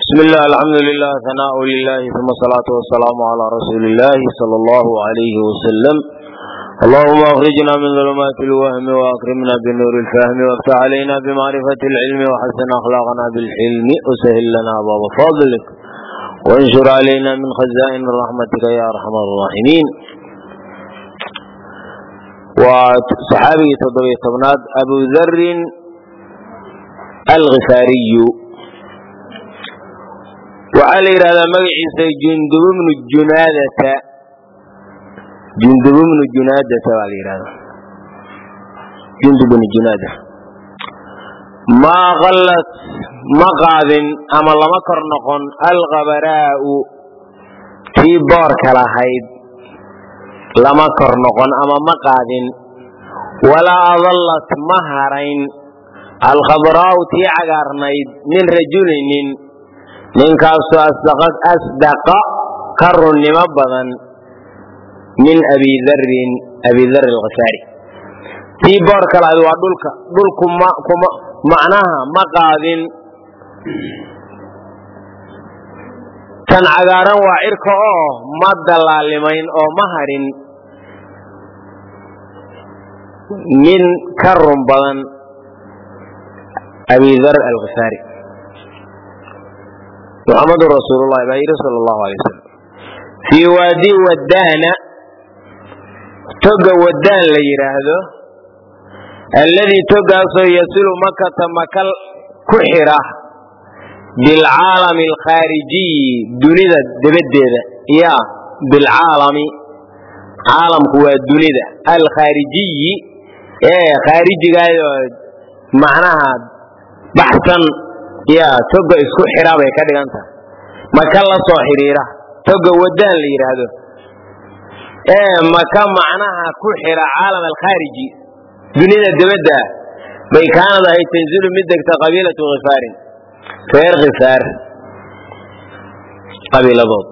بسم الله الحمد لله ثناء لله ثم الصلاة والسلام على رسول الله صلى الله عليه وسلم. اللهم اخرجنا من ظلمات الوهم واكرمنا بنور الفهم وافتح علينا بمعرفة العلم وحسن اخلاقنا بالحلم وسهل لنا باب فضلك وانشر علينا من خزائن رحمتك يا ارحم الراحمين. وصحابي تضوي طبناد ابو ذر الغفاري وعلى هذا مجلس جندب بن جنادة وعلى هذا جندب بن جنادة ما غلت مقعد أما الله مكر نقن الغبراء في بارك لهيد لما كرنقن أما مقعد ولا أظلت مهرين الخبراء تي عقارنيد من رجل ninkaasoo asdaqa ka runnimo badan min abi dhar al-ghifari tii boor kale waa dhulku macnaha ma qaadin tan cagaaran waa cirka oo ma dalaalimayn oo ma harin min ka run badan abi dhar al-ghifari محمد رسول الله صلى الله عليه وسلم في وادي ودان تقى ودان ليراهدو الذي تقى يصل مكة مكال كحرة بالعالم الخارجي دونيدا دبديدا يا بالعالم عالم هو دونيدا الخارجي خارجي معناها بحثا يا توجه اسكو حرابه كدغانتا مكان لا سو خريره توجه ودان لي يراهدو مكان معناها كو خير عالم الخارجي دنيا دبدا بي كان هي تنزل مدك قبيله غفار غير غفار قبيله ضد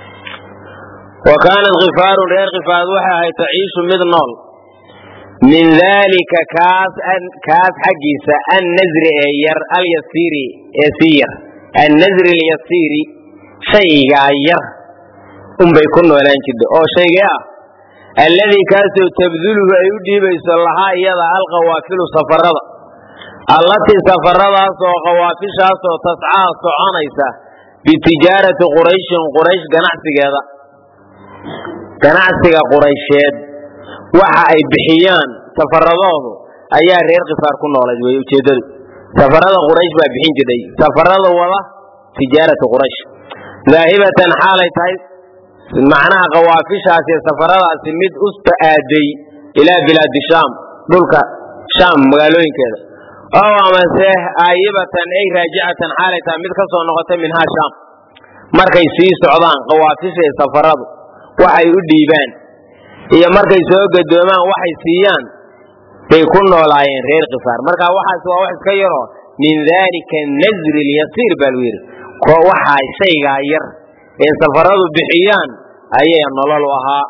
وكان الغفار غير غفار وحا تعيش مدنول من ذلك كاس حقيسة النزر ير اليسير يسير النزر اليسير شيء ير بيكون ولا جد أو شيء الذي كاس تبذله أيدي بيصلها يضع القوافل سفرض التي سفرضها سو قوافشها سو تسعى سو عنيسة بتجارة قريش قناعسك قريشات waxa ay bixiyaan safaradoodu ayaa reer qifaar ku noolay way ujeedadu safarada quraysh baa bixin jiray safarada wada tijaarada quraysh zaahibatan xaalay tahay macnaha qawaafishaas ee safaradaasi mid usta aaday ila bilad sham dhulka sham magaalooyinkeeda oo amase aayibatan ay raajicatan xaalay tahay mid ka soo noqotay minha sham markay sii socdaan qawaafisha safaradu waxay u dhiibaan iyo markay soo gadoomaan waxay siiyaan bay ku noolaayeen reer qifaar marka waxaas waa wax iska yaro min dhalika nazr al-yasir balwir ko waxa shayga yar ee safaradu bixiyaan ayay nolol u ahaa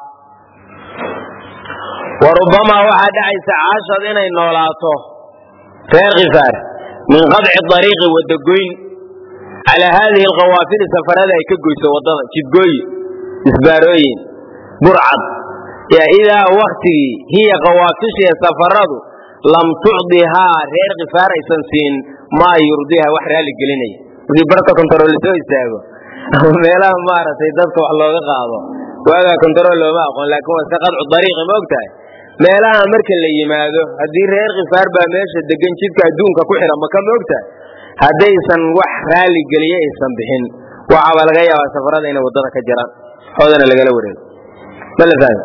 warubama waxa dhacaysa caashad inay noolaato reer qifaar min qad'i dariiq wadagoyn ala hadhihi al-qawafil safarada ay ka goyso wadada jidgooy isbaarooyin burcad يا إذا وقتي هي قوافش سفرض لم تعطيها غير غفار سنسين ما يرضيها وحرها للجليني في بركة كنترول سوي ساقو ميلا مارا سيداتك وحلوغ قاضو واقع كنترول ما أقول لكم استقضع الطريق موقتها ميلا مركا اللي يمادو هدي غير غفار باميش الدقين شدك دونك كحرا مكان موقتها هدي سن وحرها للجليني سنبحين وعوال غيا وسفرض إنه وضرك جران حوضنا لقال ورين بل ثاني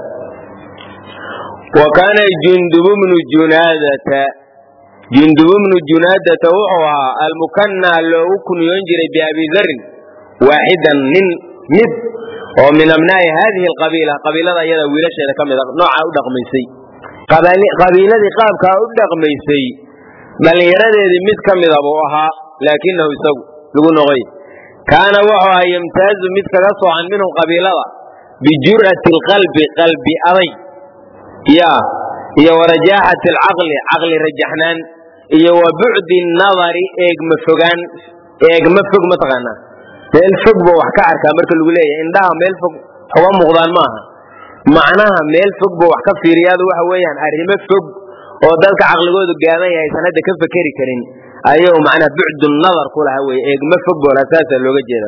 وكان جندب بن جنادة وهو المكنى لو كن ينجري بأبي ذر واحدا من ومن أبناء هذه القبيلة قبيلة يدا ويلش إذا كم نوع أودق ميسي قبيلة قاب كأودق ميسي بل يرد مد كم ذبوها لكنه يسوي لقول غير كان وهو يمتاز مد كرسو عن منهم قبيلة بجرأة القلب قلب أري يا ورجاحة العقل عقل رجحنان يا وبعد النظر مفقان مفق متغنى meel fog buu wax ka arkaa marka lagu leeyahay indhaha meel fog uga muuqdaan maaha macnaha meel fog buu wax ka fiiriyaadu waxa weeyaan arrimo fog oo dadka caqligoodu gaaban yahay sanada ka fakari karin ayuu macnaha bucdu nadar ku laha weeye eegma fog boo asaasa looga jeeda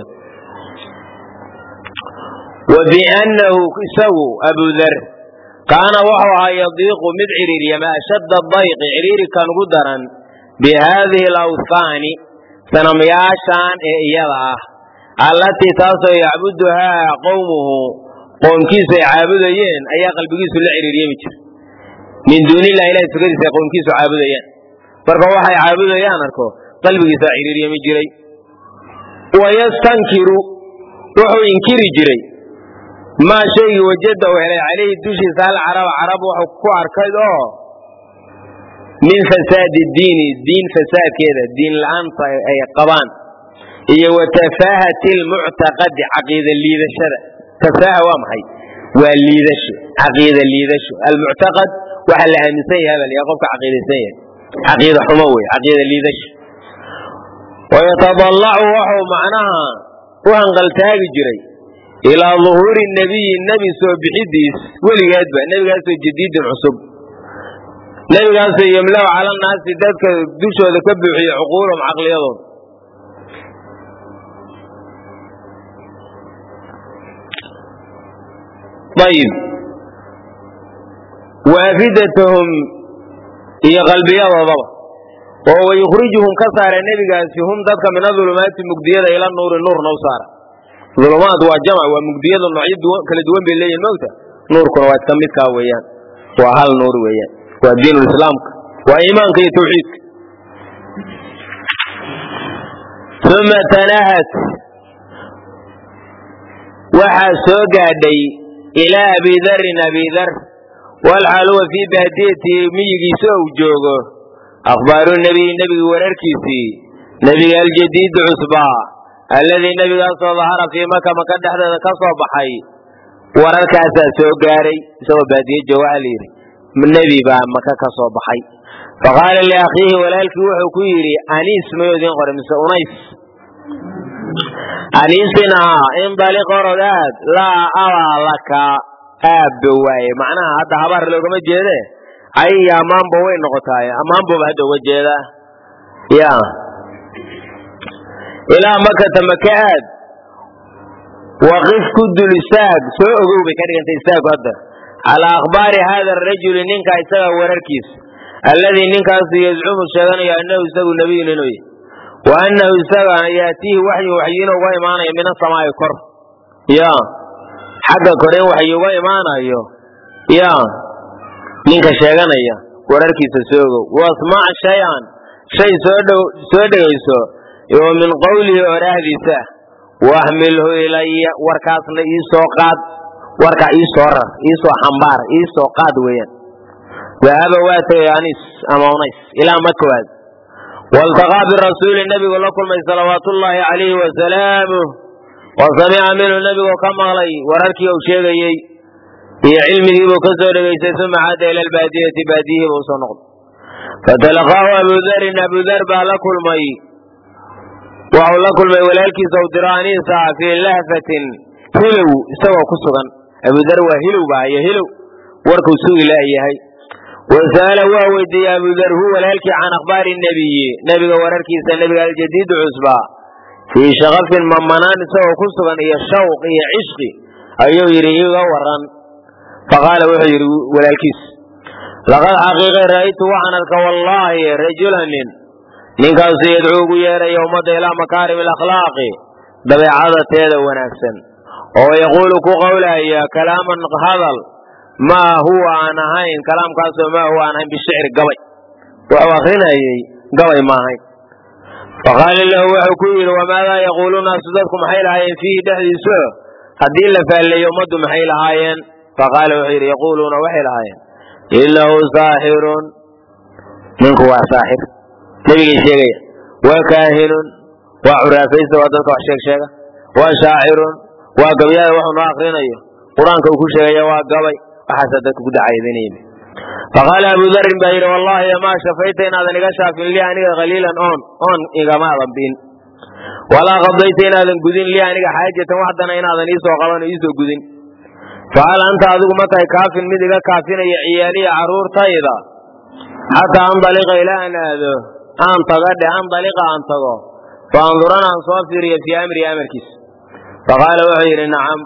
wa bi annahu isagu abu dhar kaana wuxuu ahaa yadiiqu mid ciriiriyama ashadda dayqi ciriiri kan ugu daran bi haadihi alawthaani sanamyaashaan ee iyada ah allatii taasoo yacbuduhaa qowmuhu qoomkiisu ay caabudayeen ayaa qalbigiisu la ciriiriyami jira min duunillahi ilahay sugadiisa ay qoomkiisu caabudayaan marka waxay caabudayaan arko qalbigiisa ciriiriyami jiray wayastankiru wuxuu inkiri jiray maa shaygii wajada uu helay calayhi dushiisa alcaraba carab wuxuu ku arkay oo min fasaadi diini diin fasaadkeeda diin la-aanta ay qabaan iyo wa tafaahati lmuctaqadi caqiida liidashada tafaaha waa maxay waa liidasho caqiida liidasho almuctaqad waxa la aaminsan yahay bal yaa qofka caqiidaysan yahay caqiida xumo wey caqiida liidasho wayatadallacu wuxuu macnaha u hanqaltaagi jiray ilaa duhuuri nabiyi nebi soo bixidiis weligeedba nebigaasoo jadiidin cusub nebigaasoo yemlahu cala naasi dadka dushooda ka buuxiyo cuquulahum caqliyadooda ayib waafidatahum iyo qalbiyadoodaba oo wayukhrijuhum ka saara nebigaasi hum dadka min adulumaati mugdiyada ila nuuri nuurna u saara ulumaad waa jamc waa mugdiyada noocyo kala duwan bay leeyihin moogta nuurkuna waa iska midkaa weeyaan waa hal nuur weeyaan waa diinulislaamka waa iimaanka iyo tawxiidka uma tanahat waxaa soo gaadhay ilaa abi darin abi dar walxaal huwa fii baadiyatihi miyigiisa ou joogo akhbaaru nebiyi nebigi wararkiisii nebiga aljadiidi cusbaa alladii nebigaasoo dahara fii maka maka dhexdeeda ka soo baxay wararkaasaa soo gaaray isagoo baadiye jooga waxa la yidhi nebi baa maka ka soo baxay faqaala liakhiihi walaalkii wuxuu ku yidhi aniis mayuu idiin qoray mise unays aniisinaha indaliq orodaad laa abaa laka aabba waaye macnaha hadda habaar loogama jeede ay ammaanba way noqotaaye ammaanbuba hadda uga jeedaa ya ilaa makata maka aad waqif ku dul istaag soo ogow bay ka dhigantay istaagu hadda calaa akhbaari haada arajuli ninka isaga wararkiisa alladii ninkaasu yazcumu sheeganayo annahu isagu nabiyun inuu yahy wa annahu isagana yaatiihi waxyin uga imaanayo min asamaa'i kor ya xagga kore in waxyi uga imaanayo ya ninka sheeganaya wararkiisa soo ogow wasmac shay-an shay soo dhegayso oo min qawlihi oraahdiisa waxmilhu ilaya warkaasna iisoo qaad warkaa iisoo rar iisoo xambaar iisoo qaad weeyaan dahaba waa tegay anis ama unays ilaa makawaad waltaqaa birasuuli nebigu la kulmay salawaatullaahi calayhi wasalaamuh wa samica minhu nebigoo ka maqlay wararkii uu sheegayey iyo cilmigiibuu ka soo dhegaystay uma caada ila albaadiyati baadiyihiiba usoo noqday fatalaqaahu abu darin abu dar baa la kulmay waxuu la kulmay walaalkiisa u diro aniisa fii lahfatin hilow isagoo ku sugan abu dar waa hilow bahayo hilow warkuu sugi laayahay wasa'ala waa weydiiyey abu dar hu walaalkii can akhbaari nebiyi nebiga wararkiisa nebiga aljadiid cusbaa fii shaqafin mamanaan isagoo ku sugan iyo shawq iyo cishqi ayuu yidhi iga waran faqaala wuxuu yidhi walaalkiis laqad xaqiiqay ra'aytu waxaan arka wallaahi rajulanin ninkaasu yadcuu ugu yeeraya ummadda ilaa makaarim alakhlaaqi dabeecada teeda wanaagsan oo yaquulu ku qowlaya kalaaman hadal maa huwa aan ahayn kalaamkaasoo maa huwa aan ahayn bishicri gabay wuxuu akrinayay gabay ma ahayn faqaala lahu wuxuu ku yidhi wamaadaa yaquulu naasu dadku maxay lahaayeen fiihi dhexdiiso haddii la faalleeyo ummaddu maxay lahaayeen faqaala wuxuu yidhi yaquuluuna waxay lahaayeen innahu saaxirun ninku waa saaxir nebigay sheegaya waa kaahinun waa curaafaysta waa dadka wax sheegsheega waa shaacirun waa gabyada waxuu noo akrinayo qur-aanka uu ku sheegaya waa gabay waxaasaa dadka ku dacaydinayna faqaala abu darin baa yidhi wallaahi maa shafayta inaadan iga shaafin lii aniga khaliilan oon igamaadan biin walaa qadayta inaadan gudin lii aniga xaajatan waxdana inaadan iisoo qaban oo iisoo gudin fahal anta adigu ma tahay kaafin mid iga kaafinaya ciyaaliya carruurtayda xataa andaliqa ilaa an aado aan tagadhe andaliqa aan tago fa andurana aan soo fiiriyo fii amrii amarkiisa faqaala wuxuu yidhi nacam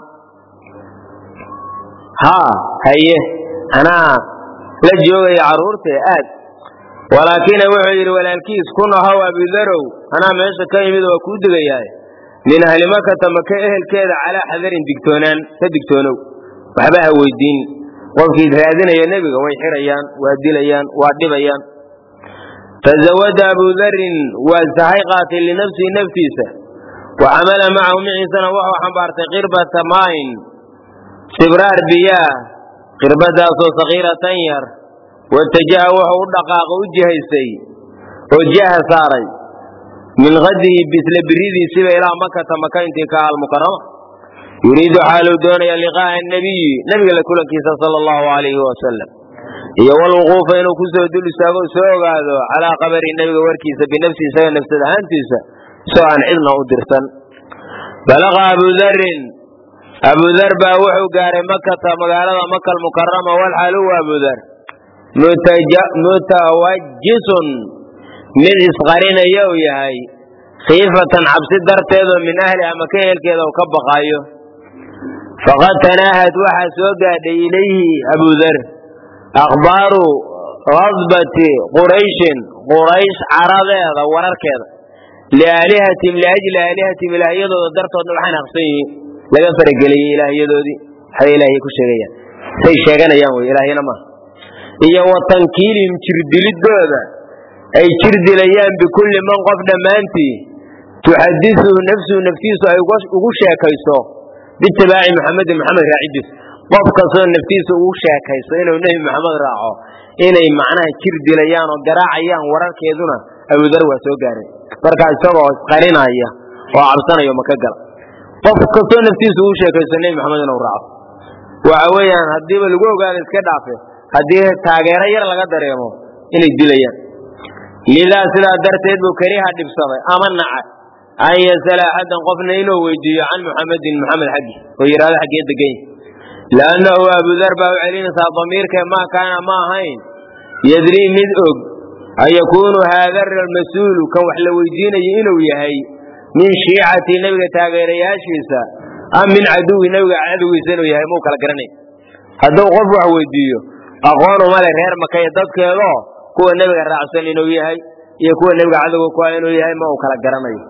haa haye anaa la joogaya carruurtee aad walaakina wuxuu yidhi walaalkiis kun ahow abidarow anaa meesha ka imid waa kuu degayahay min ahli makata maka ehelkeeda calaa xadarin digtoonaan ka digtoonow waxba ha weydiin qofkiid raadinaya nebiga way xirayaan waa dilayaan waa dhibayaan tazawada abudarin waa sahay qaatay linafsihi naftiisa wa xamala macahu miciisana wuxuu xambaartay qirbata maain sibraar biyaah qirbadaasoo sakiiratan yar watajaha wuxuu u dhaqaaqo u jihaystay oo jaha saaray min qadihi bisla biridiisiba ilaa makata maka intii ka almukarama yuriidu xaaluu doonaya liqaa'a nabiyi nabiga la kulankiisa sala allahu alayhi wasalam iyo walwuquufa inuu kusoo dul istaago soo ogaado calaa qabari nabiga warkiisa binafsi isaga nafsad ahaantiisa isagoo aan cidna u dirsan balaqa abudar baa wuxuu gaaray makata magaalada maka almukarama walxaal huwa abudar mutawajisun mid isqarinaya uu yahay khiifatan cabsi darteedoo min ahliha maka ehelkeeda uu ka baqaayo faqad tanaahad waxaa soo gaadhay ilayhi abudar akhbaaru qasbati qurayshin quraysh caradeeda wararkeeda liaalihatihim liajli aalihatihim ilaahyadooda dartoodna waxaan aqsan yihiin laga farageliyey ilaahyadoodii waxay ilaahay ku sheegayaan say sheeganayaan wey ilaahyana maaha iyo wa tankiilihim jirdilidooda ay jirdilayaan bikulli man qof dhammaantii tuxadisuhu nafsuhu naftiisu ay ugu sheekayso biitibaaci muxamedin maxamed raacidiisa qof kastoo naftiisa ugu sheekayso inuu nebi maxamed raaco inay macnaha jirdilayaan oo garaacayaan wararkeeduna abudar waa soo gaaray markaa isagoo isqarinaya oo cabsanayo maka gala qof kastoo naftiisa ugu sheekayso nebi maxamed inuu raaco waxa weeyaan haddiiba lagu ogaado iska dhaafe haddii taageero yar laga dareemo inay dilayaan lidaa sidaa darteed buu kariha dhibsaday ama naca an yasala axadan qofna inuu weydiiyo can muxamedin maxamed xaggi oo yidhahdo xaggee degany liannahu abudar baa u celinaysaa damiirkee maa kaana ma ahayn yadrii mid og an yakuunu haada almas-uulu kan wax la weydiinayo inuu yahay min shiicati nebiga taageerayaashiisa am min caduwi nebiga cadowgiisa inuu yahay mau kala garanay hadduu qof wax weydiiyo aqoon uma le reer maka iyo dadkeedoo kuwa nebiga raacsan inuu yahay iyo kuwa nebiga cadowga ku ah inuu yahay ma uu kala garanayo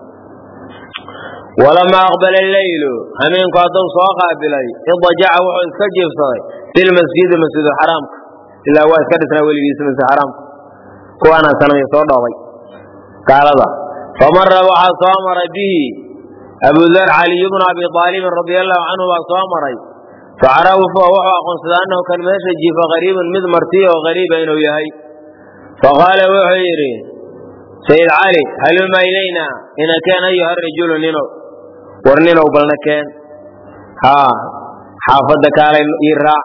walamaa aqbala alleylu hameenku hadduu soo qaabilay idajaca wuxuu iska jiifsaday filmasjidi masjidulxaraamka ilaa waa iska dhisnaa weligiisa masjidxaraamka kuwaanaa sanamya soo dhoobay gaalada famara waxaa soo maray bihi abudar caliy bnu abi aalibin radia allahu canhu baa soo maray facarafu wuxuu aqoonsaday annahu kan meesha jiifa qariibun mid martiya oo qariiba inuu yahay faqaala wuxuu yidhi sayid cali haluma ilayna ina keen ayuha rajulu ninow war ninow balna keen haa xaafadda kaalay ii raac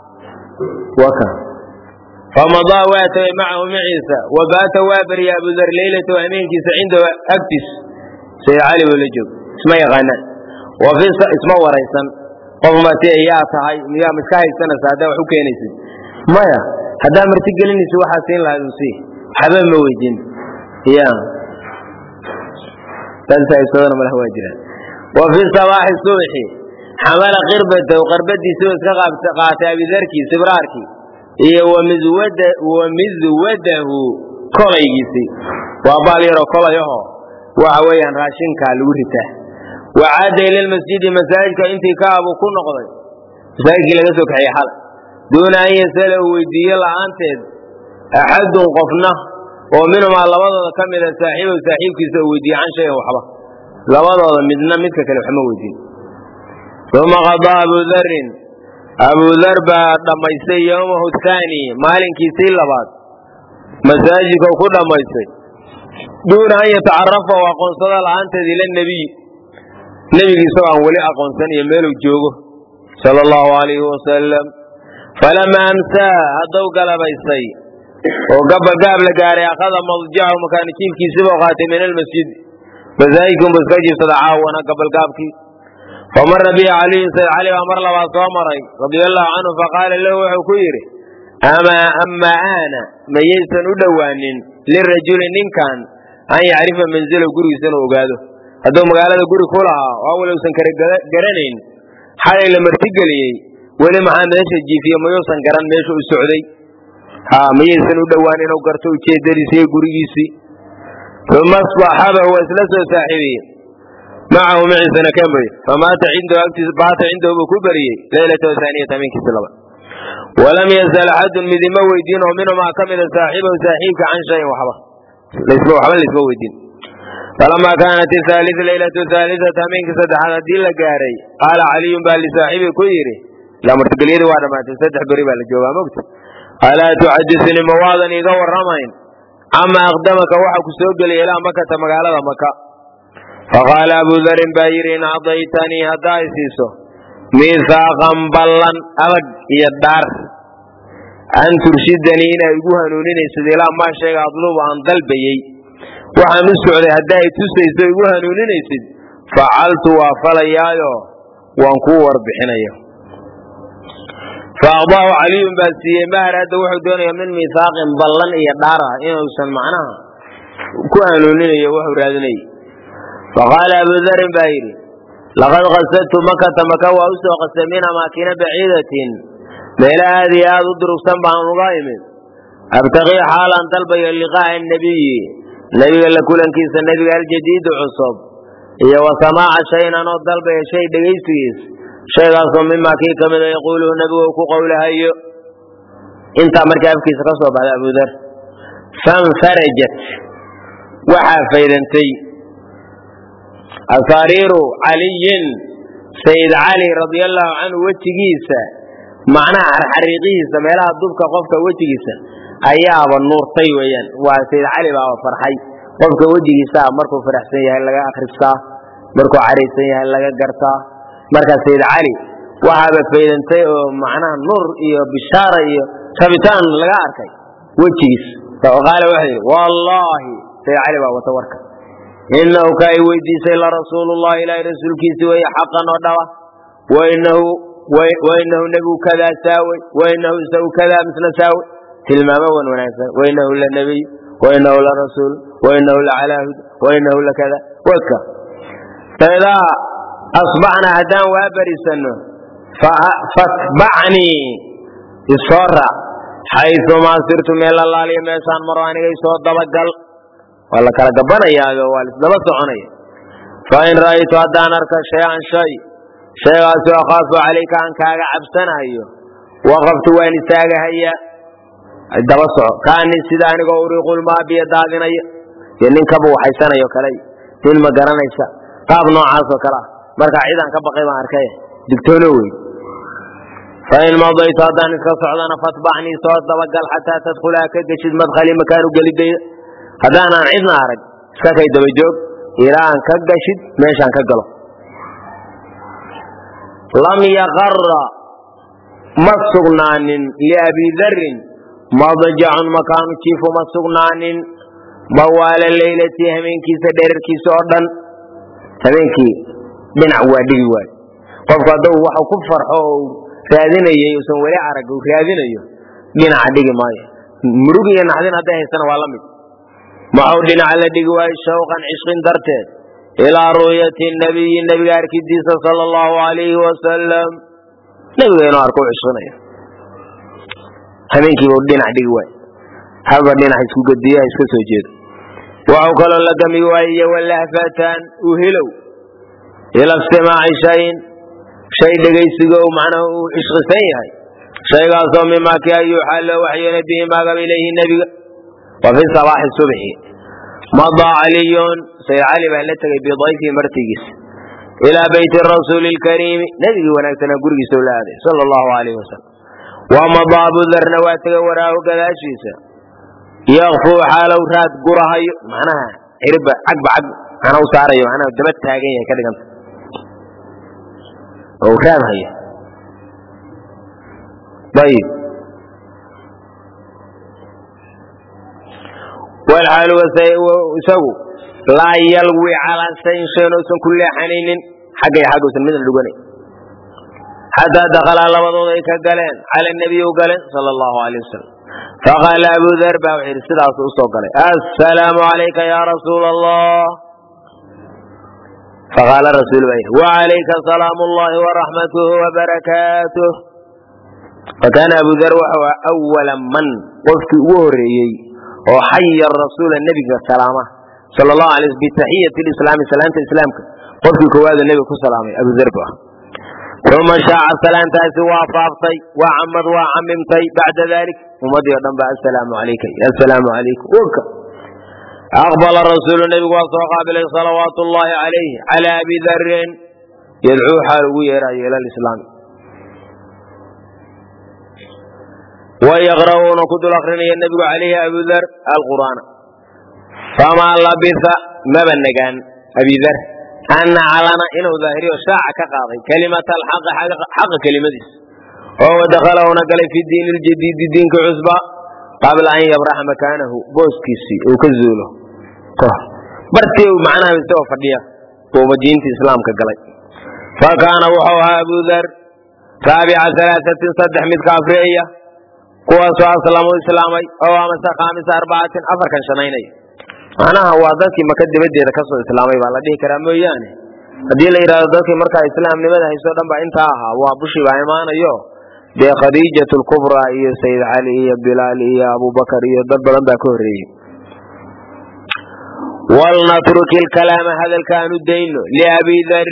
waka famadaa waa tagay macahu maciisa wabaata waa barya abudar leylatahu hameenkiisa cindahu agtiis sayid cali buu la joog isma yaqaanaan isma waraysan qof mati yaa tahay miyaa miska haysanaysa haddaa wax u keenaysid maya haddaa marti gelinaysa waxaa siin lahayd unsii waxba ma weydiin ya taasaysadana malaha waa jiraan wa fi sabaaxi subxi xamala qirbatahu qarbadiisii iska qaatay abidarkii sibraarkii iyo wamidwadahu kolaygiisii waa baal yaroo kolayaho waxa weeyaan raashinkaa lagu ritaa wacaada ila lmasjidi masaajidka intii ka abuu ku noqday masaajidkii laga soo kaxiyey xalay duuna an yasala uu weydiiye la'aanteed axadun qofna oo minhumaa labadooda ka mida saaxiibow saaxiibkiisa uu weydiiye can shayan waxba labadooda midna midka kale waxma weydiin uma qadaa abudar baa dhammaystay yowmahu thaani maalinkiisii labaad masaajidka ku dhammaystay duuna an yatacarafa u aqoonsada la'aanteed ila nebiy nebigi isagoo aan weli aqoonsan iyo meeluu joogo sala allahu alayhi wasalam falamaa amsaa hadduu galabaystay oo gabagaab la gaaray akhada madjacahu makaanijiifkiisibuu qaatay min almasjid masaajidkan buu iska jiifsaday caawana gabalgaabkii famara bihi caliyu sayd cali baa mar labaad soo maray radiallahu canhu faqaala lahu wuxuu ku yidhi ama aana mayaysan u dhowaanin lirajuli ninkan an yacrifa manzilahu gurigiisa inuu ogaado hadduu magaalada guri ku lahaa oo awalowsan kala garanayn xalay la martigeliyey weli maxaa meesha jiifiye mayuusan garan meesha u socday mayaysan u dhowaan inuu garto ujeedadiisa iyo gurigiisii uma asbaxabahu waa isla soo saaxiibiyey macahu maciisana ka moy famaata cindahu buu ku beriyey laylata haaniyata habeenkiisi labaad walam yazal axadun midima weydiin oo minhumaa ka mida saaxiibahu saaxiibka can shayin waxba laysma weydiin falamaa kaanat laylatu haaliata habeenkii saddexaad haddii la gaaray qaala caliyun baa lisaaxibi ku yidhi ilaa martigelyadii waa dhammaatay 3 beri baa la joogaa mogta alaa tuxadisnii ma waadan iiga warramayn cama aqdamaka waxa ku soo gelaya ilaa makata magaalada maka faqaala abu darin baa yidhi in cadaytanii haddaa i siiso miihaaqan ballan adag iyo dhaar an turshidanii inaa igu hanuuninaysid ilaa maa shayga adlubu aan dalbayey waxaan u socday haddaa i tusayso igu hanuuninaysid facaltu waa falayaayo waan kuu warbixinaya faaqdaahu caliyun baa siiyey ma araada wuxuu doonaya min miihaaqin ballan iyo dhaar ah inuusan macnaha ku hanuuninayo wuxuu raadinayay faqaala abu darin baa yidhi laqad qasadtu makata maka waa u soo qastay min amaakina baciidatin meela aad iyo aad u durugsan baan uga imid abtaqii xaalan dalbayo liqaa'a nabiyi nebiga la kulankiisa nebiga aljadiidu cusub iyo wa samaaca shayn anoo dalbaya shay dhegaysigiis shaygaasoo mimaa kii ka mida yaquuluhu nebigu ku qowlahayo intaa markii afkiisa ka soo baxday abu dar fanfarajat waxaa faydantay asaariiru caliyin sayd cali radiallahu canhu wejigiisa macnaha xarxariiqihiisa meelaha dubka qofka wejigiisa ayaaba nuurtay weeyaan waa sayd cali baaba farxay qofka wejigiisa markuu faraxsan yahay laga akhristaa markuu caraysan yahay laga gartaa marka sayd cali waxaaba faydantay oo macnaha nuur iyo bishaara iyo rabitaan laga arkay wejigiisa qaala wuxuu yidhi wallaahi sayd cali baa wata warka inahu ka ay weydiisay larasuulullahi ilaahay rasuulkiisii weeye xaqan oo dhaba wainahu nebigu kadaa saawey wainahu isagu kadaa misla saawey tilmaamo wan wanaagsan wainahu la nebiy wainahu la rasuul wainahu la calaa huda wainahu la kada waka faidaa asbaxnaa haddaan waa barisanno fatbacnii isoo raac xayumaa sirtu meel allaaliya meeshaan maro aniga isoo dabagal waa la kala gabanayaayo waa laisdaba soconaya fain ra'aytu haddaan arka shay-an shay shaygaasoo akhaafu calayka aan kaaga cabsanayo waqaftu waan istaagahayaa daba soco kaanii sida anigoo uriiqulmaa biyo daadinaya iyo nin kaba waxaysanayo kale nin ma garanaysa qaab noocaasoo kale ah markaa cidaan ka baqay baan arkay digtoono wey fain madaytu haddaan iska socdana fatbacnii soo dabagal xataa tadkhulaa ka geshid madkhalii makaanu gelidayda haddaanaan cidna arag iska kay daba joog ilaa aan ka gashid meeshaan ka galo lam yaqara ma sugnaanin liabi darin madjacun makaanu jiifu ma sugnaanin bawaala leylatii habeenkiisa dherarkiisa oo dhan habeenkii dhinac waa dhigi waayo qofku hadduu waxu ku farxo oo raadinayay usan weli arag uu raadinayo dhinaca dhigi maayo murug iyo naxdin hadday haysana waa la mid maxuu dhinaca la dhigi waayo shawqan cishqin darteed ilaa ru'yati nabiyi nebiga arkidiisa sala allahu alayhi wasalam nebiga inuu arko u cishqinayo habeenkiiba dhinac dhigi waayo haba dhinac isku gediya iska soo jeedo waxuu kaloo la gami waaye walahfatan uhilow ila istimaaci shayin shay dhegaysigo macnaha uu cishqisan yahay shaygaasoo mimaa kii ayuuxaa loo waxyoonay bihi maagaba ilayhi nebiga wa fi sabaaxi subxi madaa caliyun sayd cali baa la tegay bidayfii martigiisa ilaa beyti rasuuli lkariimi nebigii wanaagsanaa gurigiisa la aaday sala allahu alayhi wasalam wa madaa abudarna waa tegay waraahu gadaashiisa yakfuu xaalow raad gurahayo macnaha ciribba cagba cag macnaa u saarayo macnaha daba taagan yahay ka dhiganta oo raad hayo ayib walxaalu isagu لا يلوي على شيء وسن كل حنين حق يحقوسن من اللغني حتى دخل على وضوء كقلين على النبي وقال صلى الله عليه وسلم فقال أبو ذر بوحير السلاس وقال السلام عليك يا رسول الله فقال الرسول بيه وعليك سلام الله ورحمته وبركاته فكان أبو ذر وهو أول من قفت وري وحي الرسول النبي السلامة صلى الله عليه وسلم بتحية الإسلام سلامة الإسلام قفت كواد النبي كسلامة أبو ذر بيه ثم شاع السلام تأسي وافاقتي وعمد وعممتي بعد ذلك ومضي ضنبا السلام عليك السلام عليكم أقبل الرسول النبي وقابل صلوات الله عليه على أبي ذر يدعو حالوية إلى الإسلام ويقرؤون كتب الأخرين النبي عليه أبو ذر القرآن فما لبث مبنكان أبي ذر أن علنا إنه ظاهري وشاع كقاضي كلمة الحق حق كلمة ديس وهو دخل ونقل في الدين الجديد دين كعزبة قبل أن يبرح مكانه بوسكيسي وكزوله برتي معناها مستوى فردية ومجينة الإسلام كقلي فكان وحوها أبو ذر تابع 3 صدح من كافرية قوة أسلام الإسلامي أو أمسا 5 4 أفركا شنيني معناها هو ذاتي مكدب يدي ركسو إسلامي والله ديه كرامي يعني هذه اللي إرادتك مركا إسلام لماذا يسودن بإنتاها وابشي بإيمان أيوه دي خديجة الكبرى هي سيد علي هي بلال هي أبو بكر هي ضبلن باكوري ولنترك الكلام هذا كان الدين لأبي ذر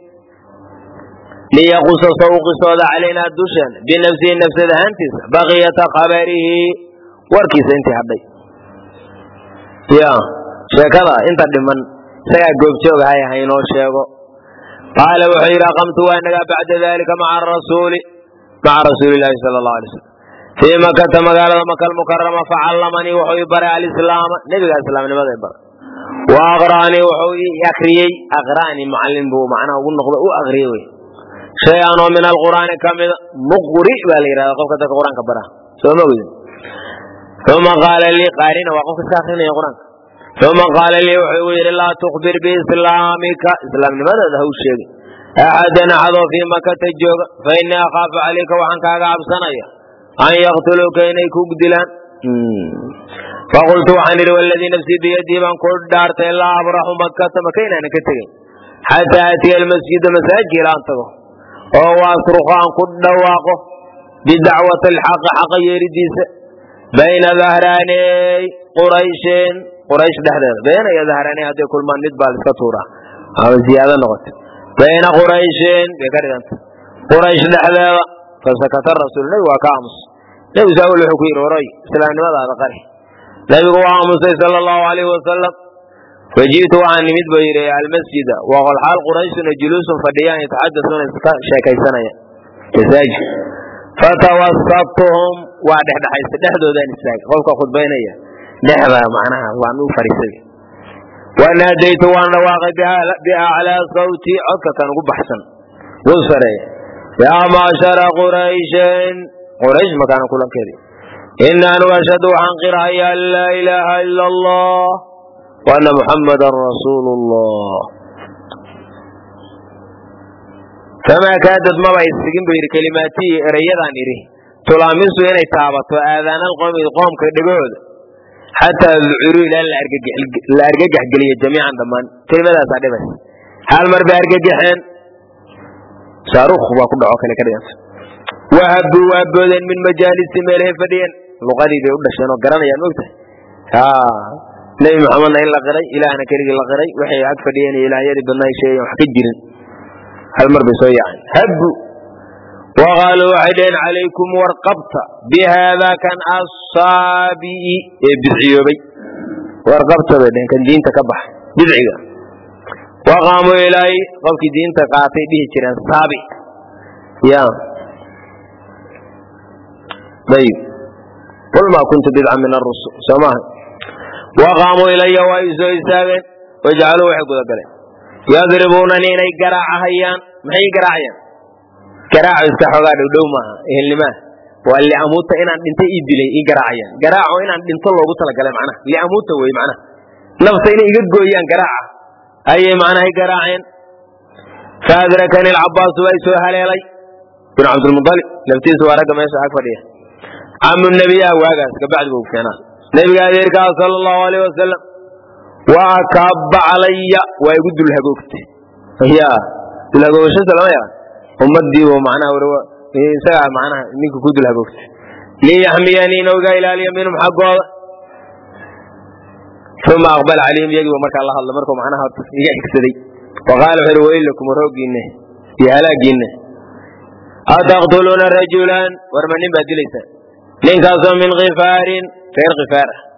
ليقص سوق صوت علينا الدشن بنفسه نفس هانتس بقية خبره وركيس انت حبي يا شكرا انت دمن سيقوب شوق هاي هينو شيغو قال وحي رقمت وانك بعد ذلك مع رسول الله صلى الله عليه وسلم في مكة مقالة مكة المكرمة فعلمني وحي برع الإسلام نبي الإسلام لماذا يبرع وأغراني وحي أخريي أغراني معلم بو معنا ونقضى أغريوي شيئا من القرآن كامل مقرئ بالإرادة قفك القرآن كبرا ثم قال لي قارين وقفك ساخرين يا قرآن ثم قال لي وحي لا تخبر بإسلامك إسلام لماذا هذا هو الشيء أحدا عضو في مكة الجوغ فإني أخاف عليك وعنك أقعب سنية أن يقتلوك إنيك قدلان فقلت عن والذي نفسي بيدي من كل دارت إلا أبرح مكة مكين أنا كتغي حتى أتي المسجد مساجد لأنتظر وهو أصرخ عن كل دواقه بدعوة الحق حق يرديس بين ظهراني قريش دهدر بين ظهراني هذه كل ما ندبال سطورة أو زيادة نغط بين قريش دهدر فسكت الرسول لي وكامس لو سأقول الحكير ورأي سلام ماذا هذا قري نبي قوامس صلى الله عليه وسلم فجئت عن مدبير المسجد وقال حال قريش جلوس فديان يتحدثون شاكي سنة يساج فتوسطهم وعده حيث دحدو ذان الساج قولك خد بيني نحبا معناها وعنو فريسي وناديت وانا واقع بأعلى صوتي عدك كان قب حسن وصري يا معشر قريش مكان كلهم كذي إنا نشهد عن قراءة أن لا إله إلا الله وأن محمد رسول الله فما كادت ما بيستقيم بين كلماتي رياضا إليه تلامس هنا تابت وآذان القوم كدقود حتى العرو إلى الأرجح قلية جميعا ضمان كلمة لا تعرف بس هل مر بأرجحين صاروخ وكل عقل كريم وهبوا من مجالس ماله فدين لغادي بيقول شنو قرانا يا نوته نبي محمد إلا قري إلى أنا كريم إلا قري وحي عاد فدين إلى يد بالله شيء وحكجر هل مر بسوي يعني هبوا وقالوا عدين عليكم ورقبت بهذا كان أصابي بزعيوبي ورقبت بدين كان دين تكبح بزعيو وقاموا إلي قلت دين تقاطي به كران صابي يا طيب قل ما كنت بدعا من الرسل سماها وقاموا إلي وإيزوا إسابين وجعلوا وحقوا ذكرين يضربونني إني قراع هيان محي قراعيا قراع يستحوا قادوا دوما إهل ما واللي أموت إن أنت إيدي لي قراعيا قراعوا إن أنت الله قلت لك معنا اللي أموت هو معنا nafta inay iga gooyaan garaaca ayay macnahay garaaceen faadrakani alcabbaasu way soo haleelay bin cabdilmudalib naftiisu waa ragga meesha ag fadhiya camu nebiyaha waagaas kabacdi buu keenaa nebiga adeerkaa sala allahu alayh wasalam waa kaaba calaya waa igu dulhagoogtay ya dulhagoogashada lama yaqaan ummadiibu macnaha isagaa macnaha ninka ku dulhagoogtay liyaxmiyanii inooga ilaaliya minhum xaggooda uma aqbala calayhim iyagiiba markaa la hadla markuu macnaha iga xigsaday waqaala wuxuu yidhi waylakum waroogiinne iyo halaagiinne ataqtuluuna rajulan warma nin baad dilaysaa ninkaasoo min khifaarin reer khifaar ah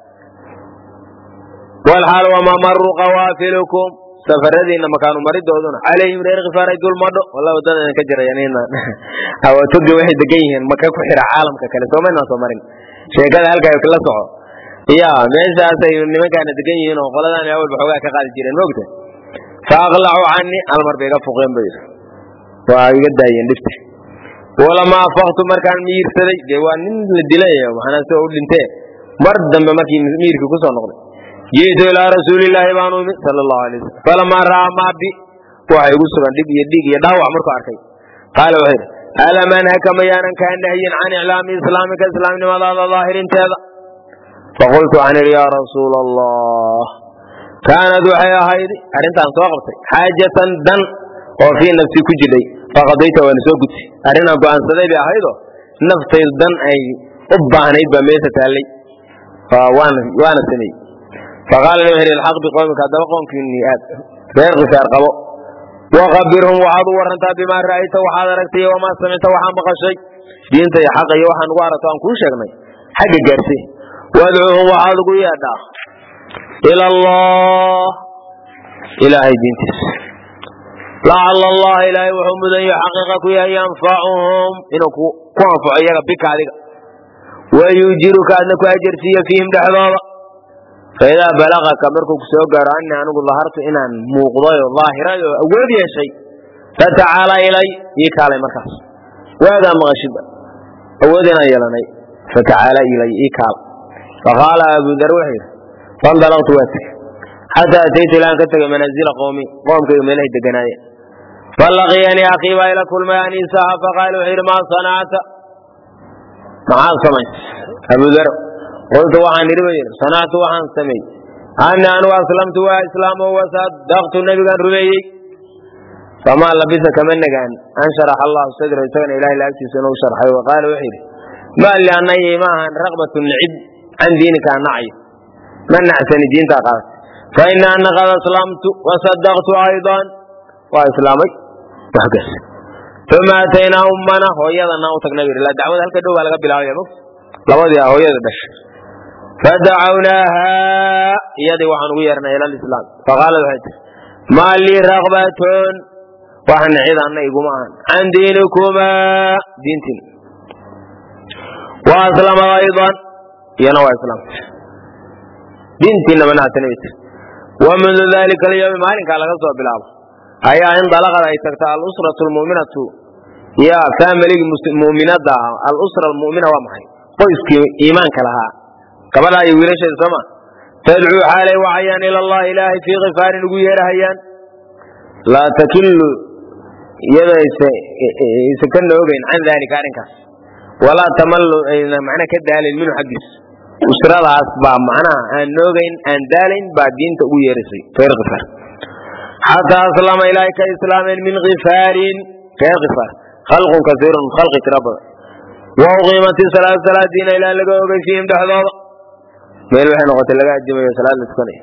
walxaal wamaa maruu qawaafilukum safaradiinna makaanu maridooduna calayhim reer khifaar ay dul madho wallah wadada idinka jirayawatoga waxay degan yihiin maka ku xira caalamka kale soomaynaan soo marin sheekada halkaa la soco ya meeshaasay nimankaana degan yihiin oo qoladaan awalba xoogaa ka qaadi jireen moogta fa aqlacuu canii hal mar bay iga fuqeen bu yidhi waa iga daayeen dhibta walamaa afaqtu markaan miirsaday dee waa nin la dilay maxanaa soo u dhintee mar dambe markii miirkii kusoo noqday ji'tu ilaa rasuulillaahi baanu imid sala allahu alay wasalam falamaa ra'aa maa bi waxa igu sugan dhib iyo dhiig iyo dhaawac markuu arkay qaala wuxuu yidhi alam anhaka mayaanan kaa nahyin can iclaami islaamika islaamnimadaada daahirinteeda faqultu waxaan idhi yaa rasuula allah kaanad waxay ahayd arrintaan soo qabtay xaajatan dan oo fii nafsii ku jidhay faqadayta waana soo gudtay arrinaan go'aansaday bay ahaydoo naftaydu dan ay u baahnayd baa meesha taallay waana sameeyey faqaala nabi wuxuu ilxaq biqowmika haddaba qoomkiinii aad reer khifaar qabo waqabirhum waxaad u warantaa bimaa ra'ayta waxaad aragtay wamaa samicta waxaa maqashay diinta iyo xaqa iyo waxaan ugu aragto aan kuu sheegnay xagga gaarsay wadcuuhum waxaad ugu yeedhaa ila allah ilaahay diintiisa lacala allaha ilaahay wuxuu mudan yahay xaqiiqa ku yahay yanfacuhum inuu ku anfaco iyaga bika adiga wayujiruka adna ku ajarsiiyo fiihim dhexdooda faidaa balagaka markuu ku soo gaaro ani anigu dahartu inaan muuqday oo daahiray oo awood yeeshay fatacaala ilay ii kaalay markaas waagaa maqashida awood inaan yeelanay fatacaala ilay ii kaal faqaala abu dar wuxuu yidhi fandalaqtu waa tegey xataa ataytu ilaan ka tegay manaazila qowmi qoomkayga meelahay deganaayeen falaqiyanii akhii baa ila kulmay aniisaha faqaala wuxuu yidhi maa sanacta maxaad samaysay abu dar qultu waxaan idhi ba yidhi sanactu waxaan sameeyey ani anigu aslamtu waa islaamo wasadaqtu nebigaan rumeeyey famaa labisa kama nagaan an sharaxa allahu sadra isagana ilahay laagtiisa inuu sharxay waqaala wuxuu yidhi maa li anay ma ahan raqbatu nicib can diinika an nacyo ma nacsani diintaa qaadatay faina ana qad aslamtu wasadaqtu aydan waa islaamay waxgaas uma ataynaa ummana hooyadana u tagnay la dacwada halka dhow baa laga bilaabaya mog labadii hooyada dhashay fadacawnaaha iyadii waxaan ugu yeernay ila alislaam faqaalad waxay tiri maa lii raqbatun waxan cid anna iguma ahan can diinikumaa diintiin wa aslamad aydan iyana waa islaamtay diintiina ma nacsani bay tiri wamundu dalika alyawmi maalinkaa laga soo bilaabo ayaa in dalaqad ay tagta alusratu lmuminatu ya familigii muminada ah alusra almumina waa maxay qoyskii iimaanka lahaa gabadha iyo wiilasheeda sooma tadcuu xaalay wacayaan ila allah ilaahay fii khifaarin ugu yeerahayaan laa takilu iyadaysa ka noogeyn can dalika arrinkaas walaa tamallu ayna macna ka daalayn minhu xaggiisa usradaas baa macnaha aan noogeyn aan daalayn baa diinta ugu yeeraysay reer khifaar xataa aslama ilaahay ka islaameen min khifaarin reer khifaar khalqun kasiirun khalqi tira badan wa uqiimati salaad salaadiina ilaa laga ogay fiihim dhexdooda meel waxay noqotay laga ajimayo salaad la tukanayo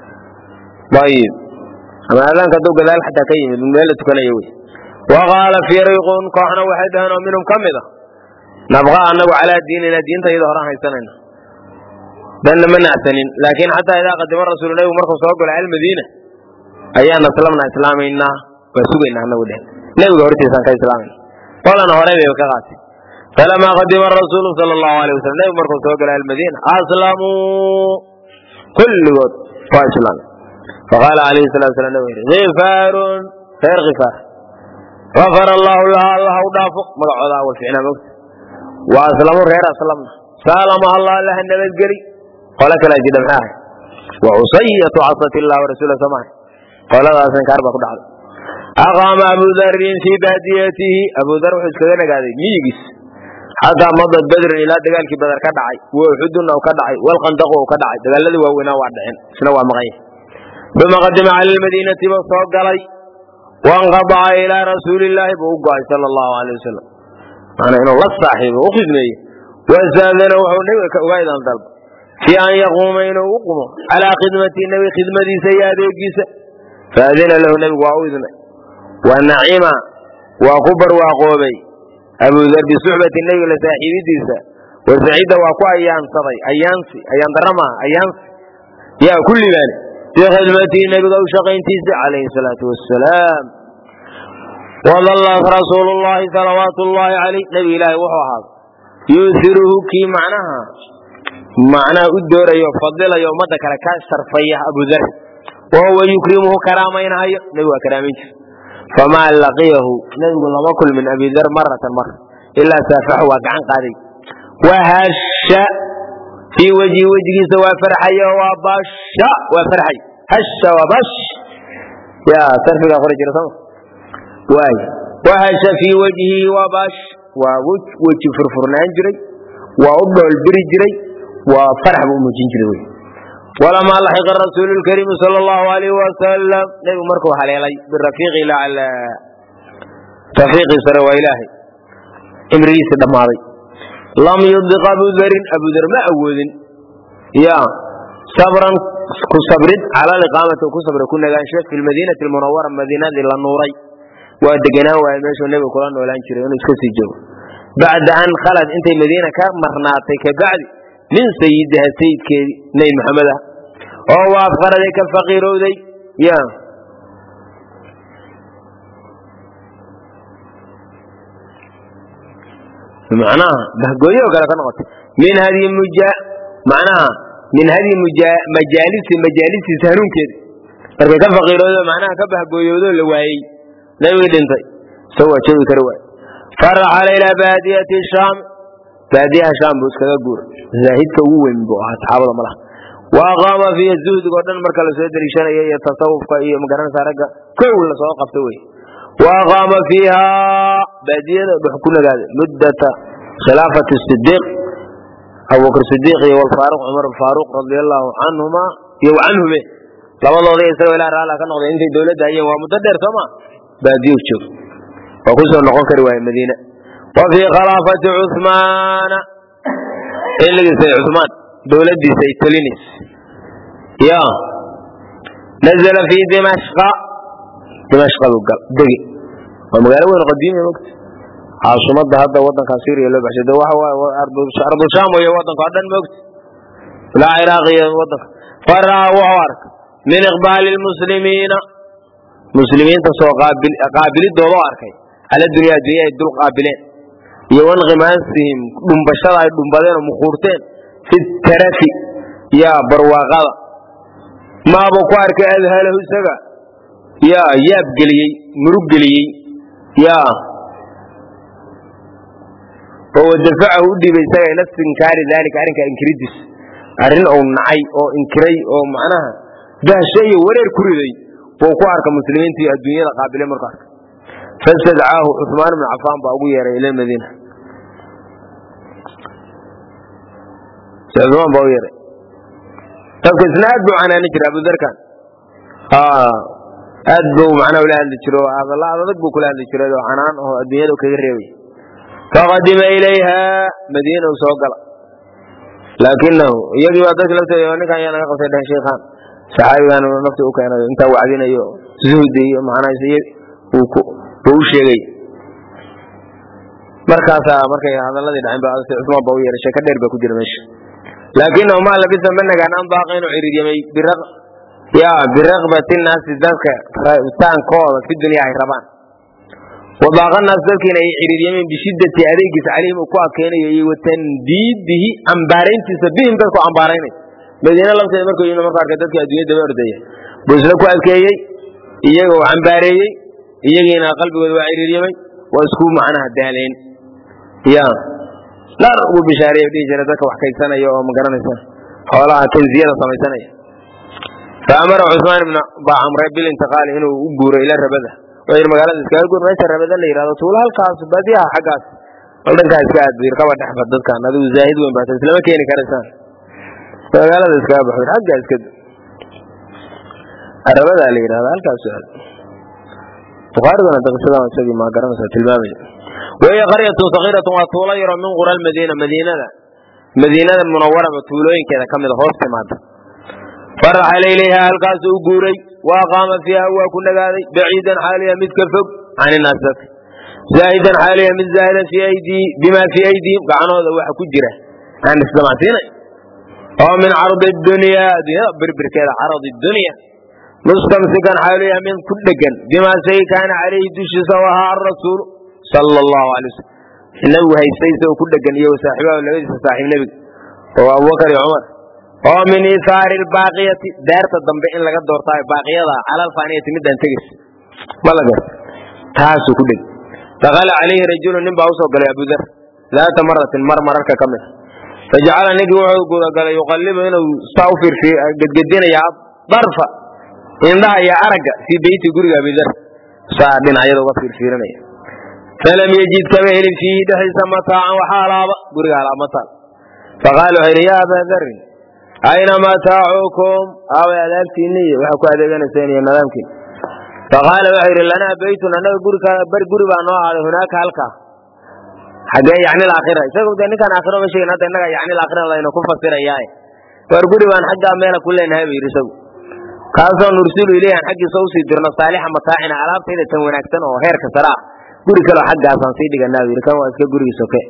ayib ama aadaanka hadduu gadaal xataa ka yimid meel la tukanayo wey wa qaala firiqun kooxna waxay dhaheen oo minhum ka mid a nabqa anagu calaa diinina diinta iyada horaan haysanayna danna ma nacsanin laakiin xataa idaa qadima rasuulu nabigu markuu soo galo almadiina ayaan aslamna islaamaynaa waa sugaynaa anagu dheh nebiga hortiisaan ka islaamayna qolana horey bayba ka qaatay falamaa qadima rasuulu sala allahu alay wasalam nebigu markuu soo galo almadiina aslamuu kulligood waa islaamay faqaala calayhi salatu wasalam nabigu yidhi khifaarun reer khifaar gafara allahu laha allah u dhaafo magacooda awal ficnaa mogta wa aslamuu reer aslamna saalamaha allah allaha nabadgeli qole kalaa jidha maxaa ahay وعصية عصت الله ورسوله سماه قال هذا سنكار بقول على أقام أبو ذر في باديته أبو ذر وحسكنا قاعد ميجس حتى مضت بدر إلى دجال كي بدر كدعي وحدنا وكدعي والخندق وكدعي دجال الذي هو ونا وعدين شنو مغيه ثم قدم على المدينة وصوت علي وانقضى إلى رسول الله بوقع صلى الله عليه وسلم أنا إنه الله صاحب وخذني وزادنا وحنيك وأيضا طلب في أن يقوم إنه وقوم على خدمة النبي خدمة سيادة جيسة فأذن له النبي وأذنه والنعيم وخبر وقوبي أبو ذر بصحبة النبي لساحب ديسة وسعيد وقوى أيام صدي أيام درما أيانسي يا كل ذلك في خدمة النبي وشقين تيسة عليه الصلاة والسلام وظل رسول الله صلوات الله عليه نبي الله وحوها يؤثره كي معناها الدور يفضل يوم ذكر كان شرفيه أبو ذر وهو يكرمه كرامين هاي نبي كرامين فما لقيه نبي الله ما كل من أبي ذر مرة إلا سافحه وقعن قاضي وهش في وجهه سوى فرحي وبش وفرحي هش وبش يا صرف الأخرج رسمه واي وهش في وجهه وبش ووجه فرفرنان جري وأبو البري جري وفرح بأمجين جري ولما لحق الرسول الكريم صلى الله عليه وسلم نبي مركو علي بالرفيق إلى على تفريق سروا إلهي امريس الدماغي لم يضق أبو ذر ما أول يا صبرا كصبرت على الإقامة وكصبر كنا شيخ في المدينة المنورة مدينة النوري ودقنا ومشوا النبي القرآن ولا نشري ونسكت الجو بعد أن خلت أنت المدينة كمرناتك بعد من سيدها سيد نبي محمد أو أفقر ذيك الفقير ذي يا معناها بهجويه وقال كنقط من هذه معناها من هذه مجالس سهرون كده لكن كان فقير ذي معناها كبهجويه ذي اللي واي لا يريد أنت سوى شيء كروي فرح إلى بادية الشام بادية الشام بس كذا جور زاهد كوين بوعات حافظ ملا وأقام في الزهد قدر مركز سيد ريشان يتصوف كأي مقارنة سارقة كل سواق فتوي وأقام فيها بادية بحكومة هذا مدة خلافة الصديق أبو بكر الصديق والفاروق عمر الفاروق رضي الله عنهما يوعنهم لما الله يسوي لا رأى لكن نقول إنتي دولة هي ومتدر ثما بادية تشوف وخصوصا نقول كرواية المدينة وفي خلافة عثمان اللي يسوي عثمان دولة دي سيتلينيس يا نزل في دمشق دقي ومقالوا قديم يا وقت عاصمة هذا وطن كثير يلو بحشد وهو أرض الشام وهي وطن قادن وقت لا عراقي وطن فرع وعارك من إقبال المسلمين تسوى قابل الدولة أركي على الدنيا دي يدل قابلين يوانغماسهم دنبادين ومخورتين في الترفي يا برواغا ما بقارك أذهله السبع يا يابقلي مرقلي يا هو دفعه ودي بيساوي نفس إنكار ذلك عنك إنكريدس أرن أو نعي أو إنكري أو معناها ده شيء ولا الكريدي وقارك مسلمين في الدنيا قابلين مرقارك فاستدعاه عثمان بن عفان بأبويا إلى المدينة عثمان بأبويا طب سناد معنا نجري أبو ذر كان أدبو معنا ولا عند الشروع هذا الله هذا ضبو كل عند الشروع عنان هو الدنيا وكيريوي فقدم إليها مدينة وسوقلا لكنه يجب أن تكلم سيوني كان يانا قصة ده شيخان سعاي وانا نفسه كان انت وعدين ايو زهدي معنا سيد وشيغي مركاسا هذا الذي دعين بقى عثمان بوير شيكا دير بكو جير ماشي لكنه ما لبث منك ان باقين عريد يمي برغبة الناس ذلك تان كود في الدنيا ربان وضاق الناس ذلك عريد يمي بشدة عليك عليهم وكوا كان وتنديده أنبارين تسبيهم ذلك أنبارين مدينة الله سيمركو يوم مركار كذلك الدنيا دبر ديه بوزلكو أذكي إيجو أنباري إيجينا قلبي والوعير اليمي واسكو معنا الدالين يا لا رغبوا بشاريه بدي جلدك وحكي سنة يوم مقرن سنة حولها تنزيل صمي سنة فأمر عثمان بن عمرو بالانتقال إنه أجور إلى الربذة وإلى مقالة إسكال يقول ما الربذة اللي يراد طولها الكاس بديها حقاس ولن كان إسكال بيركب تحفظ ضد كان هذا زاهد وين بعد إسلام كيني كرسان فقال هذا إسكال بحر حقا إسكال الربذة اللي يراد الكاس تقارب أن تقصد عن سبيل ما قرن ساتلبابي وهي قرية صغيرة وطوليرة من قرى المدينة المنورة بطولين كذا كم الهوست ماذا فرحل إليها القاس أجوري وأقام فيها وكل ذلك بعيدا حاليا متكفب عن الناس زاهدا حاليا من زاهدا في أيدي بما في أيديهم قعنوا ذو حكجرة عن السماعتين ومن عرض الدنيا بربر كذا عرض الدنيا مستمسكا حاليا من كل جن بما كان عليه دش سواها الرسول صلى الله عليه وسلم إنه هيستيسى وكل جن وصاحبه والنبي صاحب النبي وأبو بكر وعمر ومن إثار الباقية دارت الضمبئ إن لقد دورتها باقية على الفانية مدة تجس ما لقد تاسو كل فقال عليه رجل نبأ وصل قال يا أبو ذر ذات مرة مرة كامل فجعل نجي قال يقلب إنه استغفر في قدنا يا ضرفة إنها يا أرجع في بيت قرية أبو ذر ساعدين عيد وفير في رمية فلم يجد كمهل فيه دحس متاعا وحالابا قرية على متاع فقالوا يا أبا ذر أين متاعكم أو يا ذلك النية وحكوا هذا جانا ثانيا نظامكم فقال وحير لنا بيت أنا برقرب أنه على هناك هلكا حاجة يعني الآخرة يقول ده كان آخرة مشي نات إنك يعني الآخرة الله ينكون فسر إياه برقرب أن حاجة أمينا كل إنها بيرسو خاصة نرسل إليه عن حاجة صوصي درنا صالحة متاعنا على بتيجي تسوي نكتن وهير كسرة قري كله حاجة أصلا سيدي قلنا بيركوا واسك قري سوكه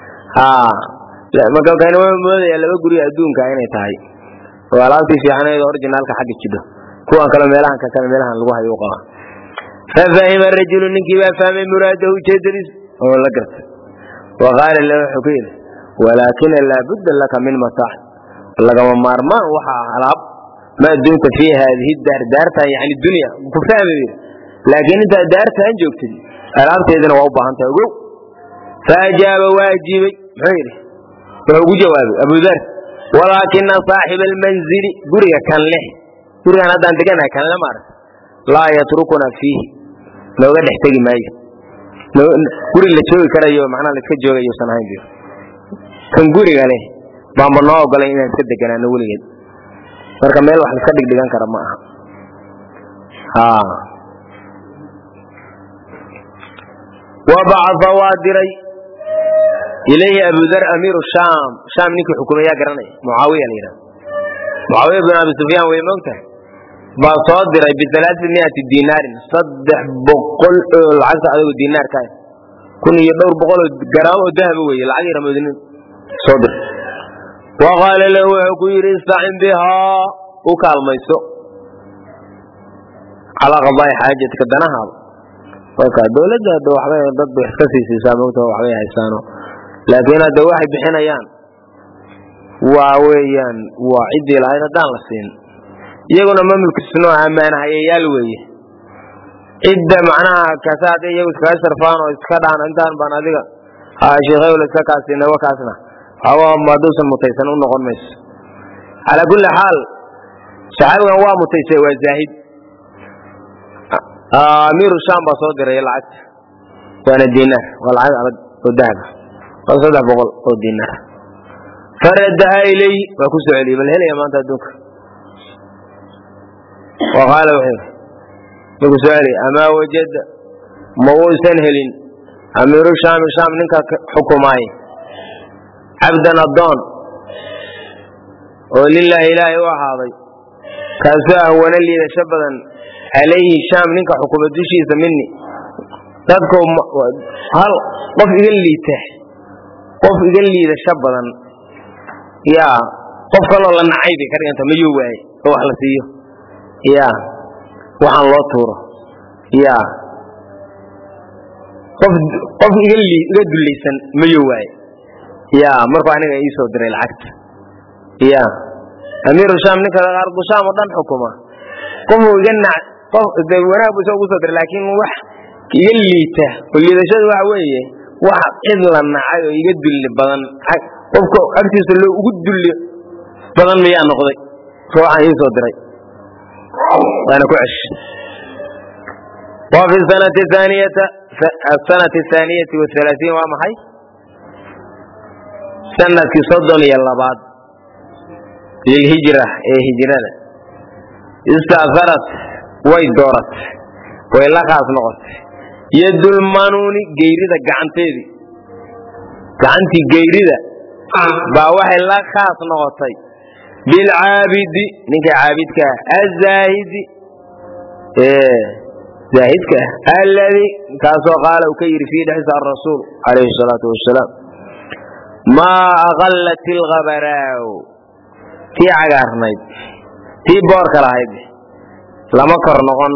لا ما كان ما يلا قري أدون كائنة تاعي ولا تيجي أنا أورجينال كحاجة كده كون كلام ملان كلام ملان لغة يوقع ففهم الرجل إنك فهم مراده جدرس ولا قرت وقال له حكيم ولكن لا بد لك من متاع لك مارما وحى على ما دمت في هذه الدار دارتها يعني الدنيا كفاية لكن انت دارتها انجوكت الأرض إذن وأوبها أنت أقول فأجاب واجبي غيره فهو جواب أبو ذر ولكن صاحب المنزل قرية كان له قرية أنا دانتقنا كان لمار لا يتركنا فيه لو قد احتاج معي قرية اللي تشوي كريو معنا اللي تكجوه يوصنهاي بيه كان قرية عليه بامبرناه قال إنه يصدقنا نقول جد marka meel wax la ka dhigdhigan kara ma aha وبعث وادري إليه أبو ذر أمير الشام نيكي حكومية قرني معاوية لينا معاوية بن أبي سفيان ويموته بصادر ب300 دينار صدح بقول العزة على الدينار كاي كن يدور بقول جرام وذهب وي العير مدن صدر وقال له عقير استعن بها وكالميسو على قضاء حاجتك دناها وكا دولة دو حبايا ضد احساسي ساموته وحبايا حسانه لكن هذا واحد بحنيان وعويان وعدي العينة دان لسين يقول مملك السنوع أمان هيا يلوي إدى معناها كساد يقول كاسر فانو إسكادان انتان باناديك شيخي ولسكاسين وكاسنا هو مادوس المتيسن ونقول ميس على كل حال شعبنا هو متيسن والزاهد أمير الشام بصدر يلعب وانا الدينار والعاد والذهب وصدح بقول الدينار فردها إلي وكسر علي بل هل يا ما تدوك وقال وحيد وكسر علي أما وجد موسى هلين أمير الشام ننك حكماي عبدا الضان ولله إلهي وحاضي كاساه ونلي شبدا عليه الشام ننك حكم الدشيس مني تذكر هل قف يقل لي شبدا يا قف قال الله نعيبي كريم أنت مجوعي هو حلسيه يا وحن الله توره يا قف يقل لي سن مجوعي يا مرفع عنك يسوع دري العكس يا أمير الشام نك الأرض الشام وضم حكومة قم وجنع قف ذونا بسوق صدر لكن وح يليته واللي ذا شيء وعويه وح إلا النعاي يجد اللي بدن قفك أكتس اللي وجد اللي بدن مياه نقضي فوح يسوع دري وأنا كعش. وفي السنة الثانية والثلاثين وما حي سنة صدن يلا بعد للهجرة هجرنا استأثرت ويدورت وإلا خاص نقص يد المانون جيريدة قعنتي جيريدة باوحي لا خاص نقصي بالعابد نك عابدك الزاهد زاهدك الذي كاسو قال وكير في حديث الرسول عليه الصلاة والسلام ما أغلت الغبراء في عقارنيد في بورك العيد لما كرنقون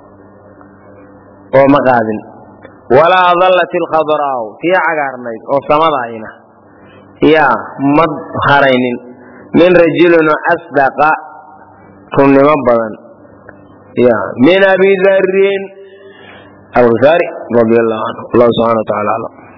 ومقادن ولا أظلت الخضراء في عقارنيد وصمدعينا يا مدخرين من رجل أصدق كن مبضا يا من أبي ذر الغفاري رضي الله عنه الله سبحانه وتعالى